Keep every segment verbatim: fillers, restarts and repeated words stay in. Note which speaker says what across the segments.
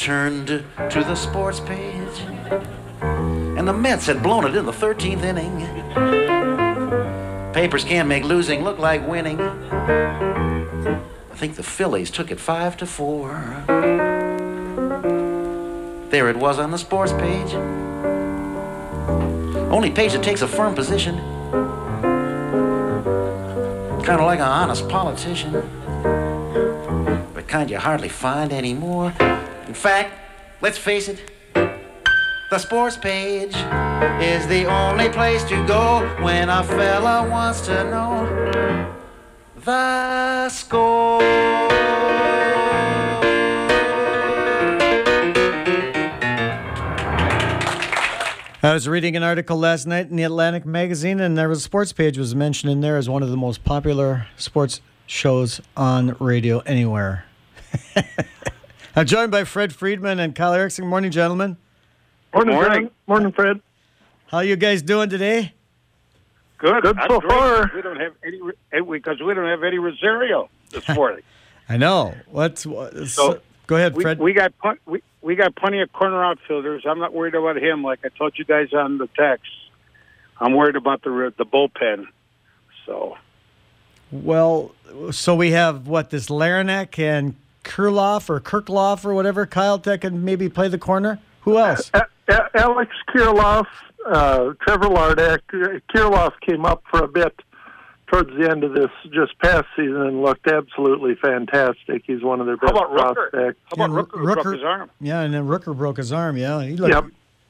Speaker 1: turned to the sports page, and the Mets had blown it in the thirteenth inning. Papers can't make losing look like winning. I think the Phillies took it five to four. There it was on the sports page. Only page that takes a firm position, kind of like an honest politician, but kind you hardly find anymore. In fact, let's face it, the sports page is the only place to go when a fella wants to know the score.
Speaker 2: I was reading an article last night in the Atlantic magazine, and there was a sports page was mentioned in there as one of the most popular sports shows on radio anywhere. I'm joined by Fred Friedman and Kyle Erickson. Morning, gentlemen.
Speaker 3: Morning, morning, Morning, Fred.
Speaker 2: How you guys doing today?
Speaker 3: Good, good so
Speaker 4: great.
Speaker 3: far.
Speaker 4: We don't have any because we don't have any Rosario this morning.
Speaker 2: I know. What's what,
Speaker 4: so,
Speaker 2: go ahead,
Speaker 4: we,
Speaker 2: Fred.
Speaker 4: We got we we got plenty of corner outfielders. I'm not worried about him. Like I told you guys on the text, I'm worried about the the bullpen. So,
Speaker 2: well, so we have what this Larinack and Kurloff or Kirkloff or whatever. Kyle that can maybe play the corner. Who else?
Speaker 3: Uh, uh, Alex Kirilloff, uh, Trevor Lardack. Kirilloff came up for a bit towards the end of this just past season and looked absolutely fantastic. He's one of their best
Speaker 4: How about
Speaker 3: prospects.
Speaker 4: Rooker? How about
Speaker 2: Yeah,
Speaker 4: Rooker, who broke his arm?
Speaker 2: Yeah, and then Rooker broke his arm. Yeah, he looked.
Speaker 3: Yep.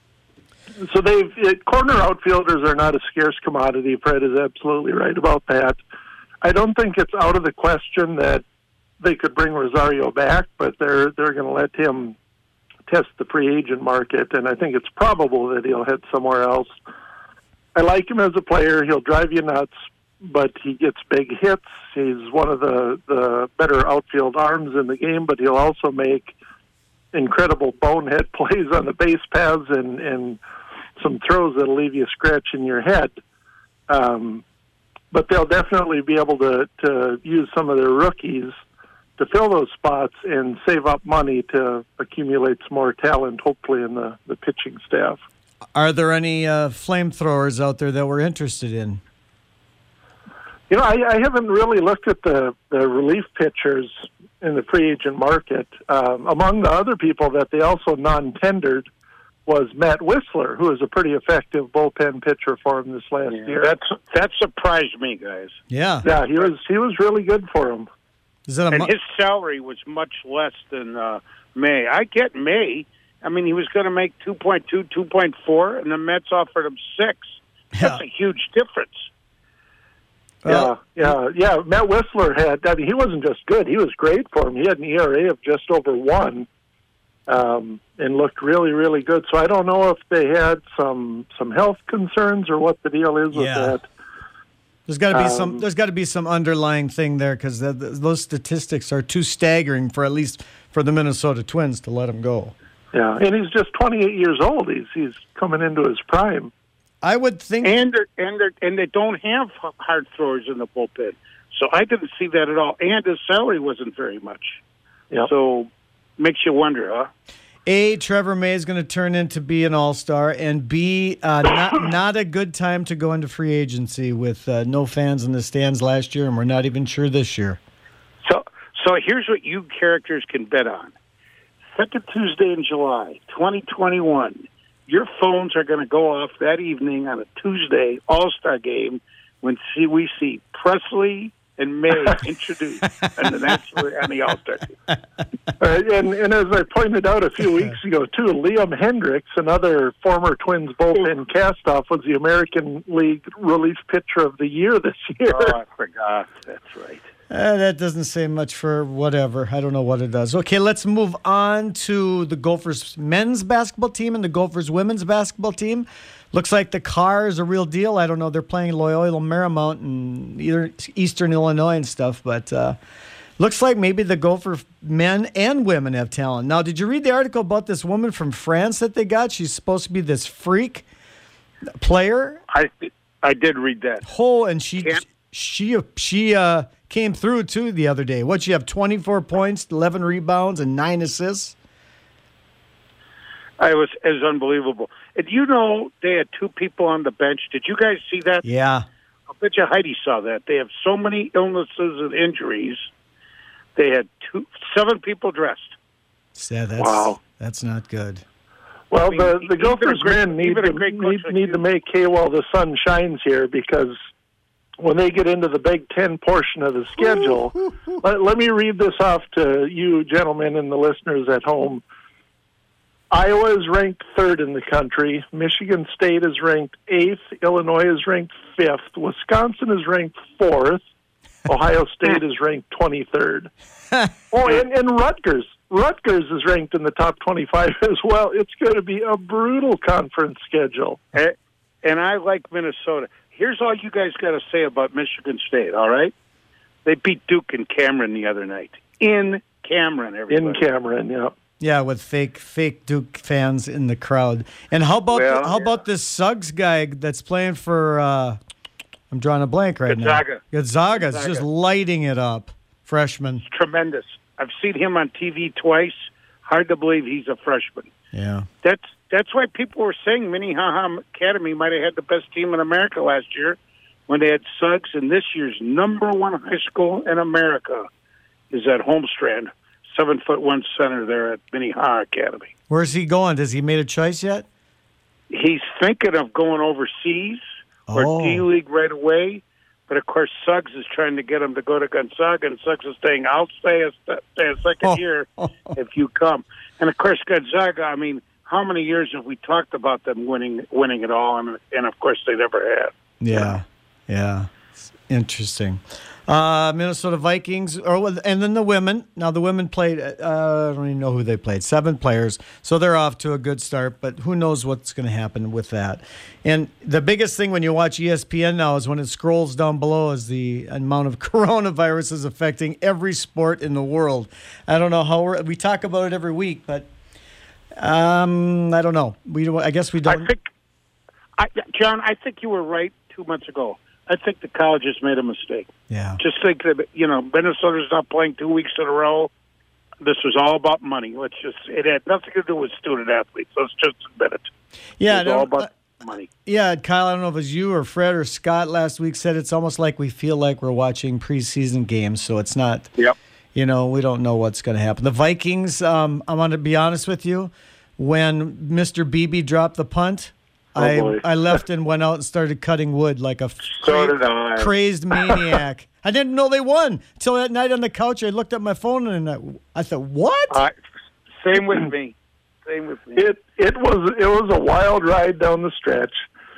Speaker 3: So they've it, corner outfielders are not a scarce commodity. Fred is absolutely right about that. I don't think it's out of the question that they could bring Rosario back, but they're they're going to let him test the free agent market, and I think it's probable that he'll head somewhere else. I like him as a player. He'll drive you nuts, but he gets big hits. He's one of the, the better outfield arms in the game, but he'll also make incredible bonehead plays on the base paths and, and some throws that'll leave you scratching your head. Um, but they'll definitely be able to, to use some of their rookies to fill those spots and save up money to accumulate some more talent, hopefully, in the, the pitching staff.
Speaker 2: Are there any uh, flamethrowers out there that we're interested in?
Speaker 3: You know, I, I haven't really looked at the, the relief pitchers in the free agent market. Um, among the other people that they also non-tendered was Matt Whistler, who is a pretty effective bullpen pitcher for him this last
Speaker 4: Yeah,
Speaker 3: year.
Speaker 4: That's that surprised me, guys.
Speaker 2: Yeah.
Speaker 3: Yeah, he was he was really good for him.
Speaker 2: Is that a
Speaker 4: And
Speaker 2: mu-
Speaker 4: his salary was much less than uh, May. I get May. I mean, he was going to make two point two, two point four, and the Mets offered him six. That's
Speaker 2: Yeah.
Speaker 4: a huge difference.
Speaker 2: Well,
Speaker 3: yeah, yeah, yeah. Matt Whistler had, I mean, he wasn't just good. He was great for him. He had an E R A of just over one um, and looked really, really good. So I don't know if they had some some health concerns or what the deal is with
Speaker 2: Yeah.
Speaker 3: that.
Speaker 2: There's got to be
Speaker 3: Um,
Speaker 2: some. There's got to be some underlying thing there because those statistics are too staggering for at least for the Minnesota Twins to let him go.
Speaker 3: Yeah, and he's just twenty-eight years old. He's he's coming into his prime.
Speaker 2: I would think.
Speaker 4: And they're, and they're, and they don't have hard throwers in the bullpen, so I didn't see that at all. And his salary wasn't very much,
Speaker 3: Yeah.
Speaker 4: so makes you wonder, huh?
Speaker 2: A, Trevor May is going to turn into be an all-star, and B, uh, not not a good time to go into free agency with uh, no fans in the stands last year, and we're not even sure this year.
Speaker 4: So, so here's what you characters can bet on. Second Tuesday in July, twenty twenty-one. Your phones are going to go off that evening on a Tuesday All-Star game when see, we see Presley and May introduced on the national on the All-Star team.
Speaker 3: Uh, and, and as I pointed out a few weeks ago, too, Liam Hendricks, another former Twins bullpen castoff, was the American League Relief Pitcher of the Year this year.
Speaker 4: Oh, I forgot. That's right.
Speaker 2: Uh, that doesn't say much for whatever. I don't know what it does. Okay, let's move on to the Gophers men's basketball team and the Gophers women's basketball team. Looks like the car is a real deal. I don't know. They're playing Loyola Marymount in either Eastern Illinois and stuff, but uh, looks like maybe the Gopher men and women have talent. Now, did you read the article about this woman from France that they got? She's supposed to be this freak player.
Speaker 4: I I did read that.
Speaker 2: Oh, and she
Speaker 4: Can't-
Speaker 2: she she uh, came through too the other day. What, she have twenty-four points, eleven rebounds, and nine assists.
Speaker 4: I was it was unbelievable. And you know, they had two people on the bench. Did you guys see that?
Speaker 2: Yeah.
Speaker 4: I bet you Heidi saw that. They have so many illnesses and injuries. They had two, seven people dressed.
Speaker 2: Yeah, that's,
Speaker 3: Wow.
Speaker 2: That's not good.
Speaker 3: Well,
Speaker 4: I mean,
Speaker 3: the, the
Speaker 4: even
Speaker 3: Gophers
Speaker 4: a great-
Speaker 3: men need
Speaker 4: even a
Speaker 3: to,
Speaker 4: great coach
Speaker 3: need,
Speaker 4: like
Speaker 3: need
Speaker 4: you.
Speaker 3: to make hay while the sun shines here, because when they get into the Big Ten portion of the schedule, let, let me read this off to you gentlemen and the listeners at home. Iowa is ranked third in the country. Michigan State is ranked eighth. Illinois is ranked fifth. Wisconsin is ranked fourth. Ohio State is ranked twenty-third. Oh, and, and Rutgers. Rutgers is ranked in the top twenty-five as well. It's going to be a brutal conference schedule.
Speaker 4: And, and I like Minnesota. Here's all you guys got to say about Michigan State, all right? They beat Duke in Cameron the other night. In Cameron, everybody.
Speaker 3: In Cameron, yeah.
Speaker 2: Yeah, with fake fake Duke fans in the crowd. And how about
Speaker 4: Well,
Speaker 2: how
Speaker 4: yeah.
Speaker 2: about this Suggs guy that's playing for? Uh, I'm drawing a blank right
Speaker 4: Gonzaga.
Speaker 2: now. Gonzaga. Gonzaga's
Speaker 4: Gonzaga.
Speaker 2: just lighting it up. Freshman.
Speaker 4: Tremendous. I've seen him on T V twice. Hard to believe he's a freshman.
Speaker 2: Yeah.
Speaker 4: That's that's why people were saying Minnehaha Academy might have had the best team in America last year when they had Suggs, and this year's number one high school in America is at Holmstrand, seven foot one center there at Minnehaha Academy.
Speaker 2: Where's he going? Has he made a choice yet?
Speaker 4: He's thinking of going overseas or
Speaker 2: Oh.
Speaker 4: D League right away, but of course Suggs is trying to get him to go to Gonzaga, and Suggs is saying, "I'll stay a, stay a second
Speaker 2: Oh.
Speaker 4: year if you come." And of course Gonzaga. I mean, how many years have we talked about them winning winning it all? And and of course they never had.
Speaker 2: Yeah. Yeah. It's interesting. Uh, Minnesota Vikings, or and then the women. Now the women played. Uh, I don't even know who they played. Seven players, so they're off to a good start. But who knows what's going to happen with that? And the biggest thing when you watch E S P N now is when it scrolls down below is the amount of coronavirus is affecting every sport in the world. I don't know how we're, we talk about it every week, but um, I don't know. We don't, I guess we don't.
Speaker 4: I think, I, John, I think you were right two months ago. I think the colleges made a mistake.
Speaker 2: Yeah.
Speaker 4: Just think that, you know, Minnesota's not playing two weeks in a row. This was all about money. Let's just, it had nothing to do with student athletes. Let's just admit it.
Speaker 2: Yeah.
Speaker 4: It was all
Speaker 2: no,
Speaker 4: about
Speaker 2: uh,
Speaker 4: money.
Speaker 2: Yeah, Kyle, I don't know if it was you or Fred or Scott last week said it's almost like we feel like we're watching preseason games, so it's not,
Speaker 4: Yep.
Speaker 2: you know, we don't know what's going to happen. The Vikings, um, I want to be honest with you, when Mister Beebe dropped the punt,
Speaker 3: Oh,
Speaker 2: I
Speaker 3: boy.
Speaker 2: I left and went out and started cutting wood like a
Speaker 4: So did I.
Speaker 2: crazed maniac. I didn't know they won until that night on the couch. I looked at my phone and I, I thought, what?
Speaker 4: Uh, same with me. Same with me.
Speaker 3: It it was it was a wild ride down the stretch.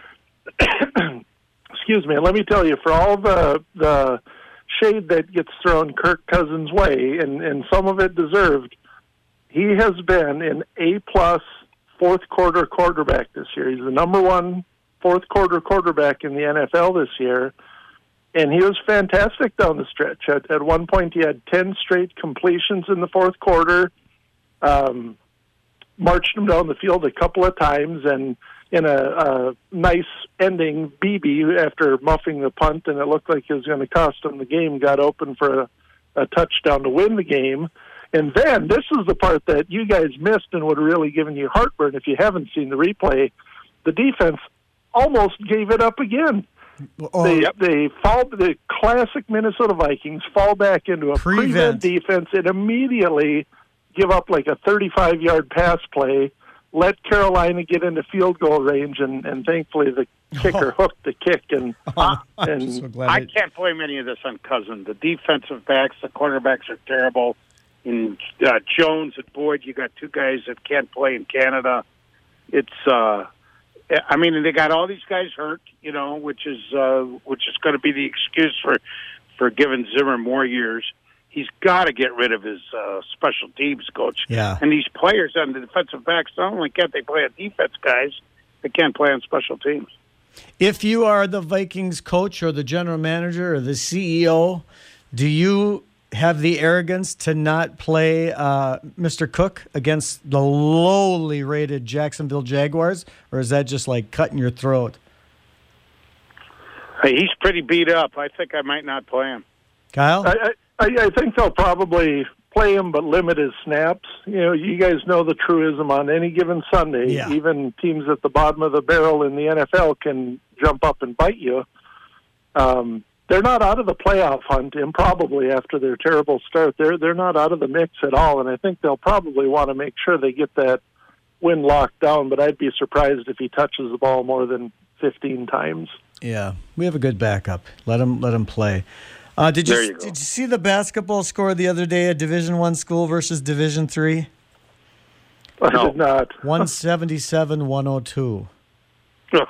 Speaker 3: Excuse me. Let me tell you, for all the the shade that gets thrown Kirk Cousins' way, and, and some of it deserved, he has been an A plus fourth quarter quarterback this year. He's the number one fourth quarter quarterback in the N F L this year, and he was fantastic down the stretch. At, at one point, he had ten straight completions in the fourth quarter. Um, marched him down the field a couple of times, and in a, a nice ending, Beebe, after muffing the punt and it looked like it was going to cost him the game, got open for a, a touchdown to win the game. And then, this is the part that you guys missed and would have really given you heartburn if you haven't seen the replay. The defense almost gave it up again.
Speaker 2: Oh,
Speaker 3: They, they fall, the classic Minnesota Vikings fall back into a
Speaker 2: Prevent.
Speaker 3: prevent defense and immediately give up like a thirty-five-yard pass play, let Carolina get into field goal range, and, and thankfully the kicker hooked the kick. And,
Speaker 2: I'm
Speaker 3: and
Speaker 2: so glad
Speaker 4: I
Speaker 2: it-
Speaker 4: can't blame any of this on Cousin. The defensive backs, the cornerbacks are terrible. In uh, Jones and Boyd, you got two guys that can't play in Canada. It's, uh, I mean, they got all these guys hurt, you know, which is uh, which is going to be the excuse for for giving Zimmer more years. He's got to get rid of his uh, special teams coach.
Speaker 2: Yeah.
Speaker 4: And these players on the defensive backs, not only can't they play on defense, guys, they can't play on special teams.
Speaker 2: If you are the Vikings coach or the general manager or the C E O, do you have the arrogance to not play uh, Mister Cook against the lowly rated Jacksonville Jaguars, or is that just like cutting your throat?
Speaker 4: Hey, he's pretty beat up. I think I might not play him.
Speaker 2: Kyle?
Speaker 3: I, I, I think they'll probably play him but limit his snaps. You know, you guys know the truism on any given Sunday.
Speaker 2: Yeah.
Speaker 3: Even teams at the bottom of the barrel in the N F L can jump up and bite you. Um, they're not out of the playoff hunt, improbably, after their terrible start. They're, they're not out of the mix at all, and I think they'll probably want to make sure they get that win locked down, but I'd be surprised if he touches the ball more than fifteen times.
Speaker 2: Yeah, we have a good backup. Let him let him play. Uh, did you,
Speaker 4: There you go.
Speaker 2: did you see the basketball score the other day at Division One school versus Division Three?
Speaker 3: I
Speaker 4: No.
Speaker 3: did not.
Speaker 2: One seventy seven, one oh two.
Speaker 4: Ugh.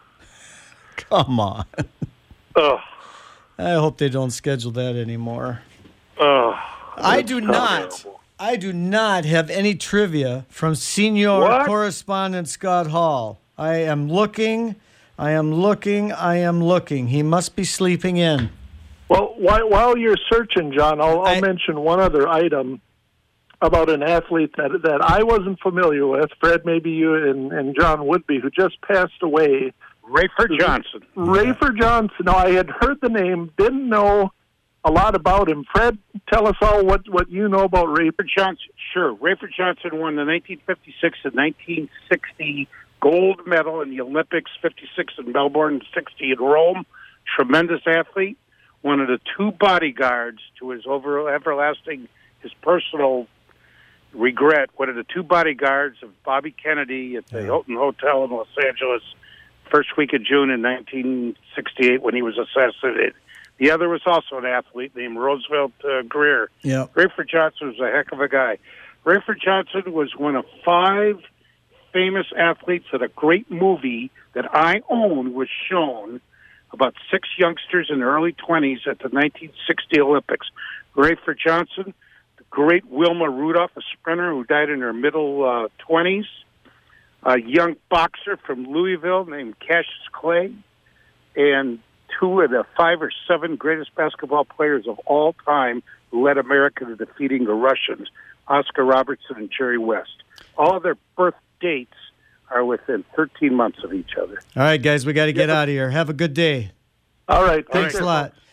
Speaker 2: Come on.
Speaker 4: Ugh.
Speaker 2: I hope they don't schedule that anymore.
Speaker 4: Ugh.
Speaker 2: I do not.
Speaker 4: terrible.
Speaker 2: I do not have any trivia from senior
Speaker 4: What?
Speaker 2: correspondent Scott Hall. I am looking. I am looking. I am looking. He must be sleeping in.
Speaker 3: Well, while, while you're searching, John, I'll, I'll
Speaker 2: I-
Speaker 3: mention one other item about an athlete that that I wasn't familiar with. Fred, maybe you and, and John would be, who just passed away.
Speaker 4: Rayford Johnson.
Speaker 3: Rayford Johnson. Now, I had heard the name, didn't know a lot about him. Fred, tell us all what, what you know about Rayford.
Speaker 4: Rayford Johnson. Sure. Rayford Johnson won the nineteen fifty-six and nineteen sixty gold medal in the Olympics, fifty-six in Melbourne, sixty in Rome. Tremendous athlete. One of the two bodyguards to his over everlasting, his personal regret, one of the two bodyguards of Bobby Kennedy at the
Speaker 2: Yeah.
Speaker 4: Hilton Hotel in Los Angeles, first week of June in nineteen sixty-eight when he was assassinated. The other was also an athlete named Roosevelt uh, Greer.
Speaker 2: Yeah.
Speaker 4: Rayford Johnson was a heck of a guy. Rayford Johnson was one of five famous athletes that a great movie that I own was shown about six youngsters in their early twenties at the nineteen sixty Olympics. Rayford Johnson, the great Wilma Rudolph, a sprinter who died in her middle uh, twenties, a young boxer from Louisville named Cassius Clay, and two of the five or seven greatest basketball players of all time who led America to defeating the Russians, Oscar Robertson and Jerry West. All of their birth dates are within thirteen months of each other.
Speaker 2: All right, guys, we got to get out of here. Have a good day.
Speaker 3: All right. Take
Speaker 2: Thanks
Speaker 3: care.
Speaker 2: a lot.